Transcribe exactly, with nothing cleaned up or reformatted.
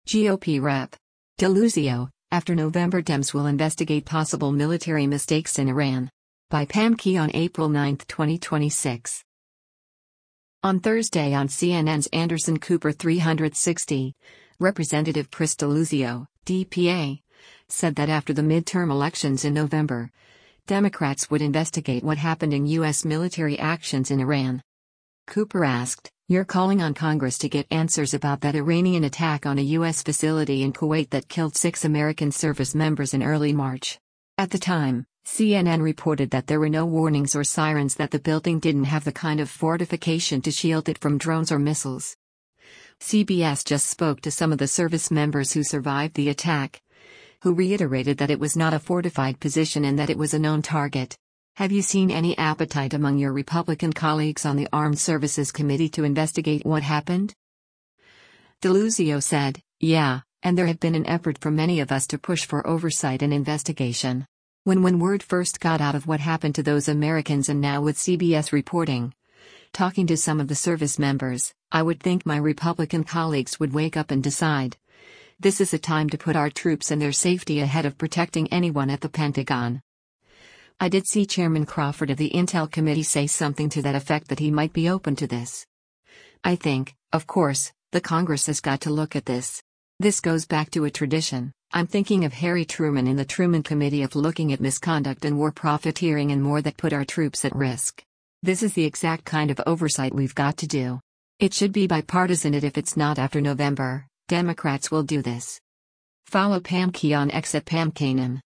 G O P Rep. Deluzio, after November Dems will investigate possible military mistakes in Iran. By Pam Key on April ninth twenty twenty-six. On Thursday on C N N's Anderson Cooper three sixty, Representative Chris Deluzio, D P A, said that after the midterm elections in November, Democrats would investigate what happened in U S military actions in Iran. Cooper asked, "You're calling on Congress to get answers about that Iranian attack on a U S facility in Kuwait that killed six American service members in early March." At the time, C N N reported that there were no warnings or sirens, that the building didn't have the kind of fortification to shield it from drones or missiles. C B S just spoke to some of the service members who survived the attack, who reiterated that it was not a fortified position and that it was a known target. Have you seen any appetite among your Republican colleagues on the Armed Services Committee to investigate what happened? Deluzio said, "Yeah, and there have been an effort from many of us to push for oversight and investigation. When when word first got out of what happened to those Americans, and now with C B S reporting, talking to some of the service members, I would think my Republican colleagues would wake up and decide, this is a time to put our troops and their safety ahead of protecting anyone at the Pentagon." I did see Chairman Crawford of the Intel Committee say something to that effect, that he might be open to this. I think, of course, the Congress has got to look at this. This goes back to a tradition. I'm thinking of Harry Truman in the Truman Committee, of looking at misconduct and war profiteering and more that put our troops at risk. This is the exact kind of oversight we've got to do. It should be bipartisan, and if it's not after November, Democrats will do this. Follow Pam Key on X at Pam Kanem.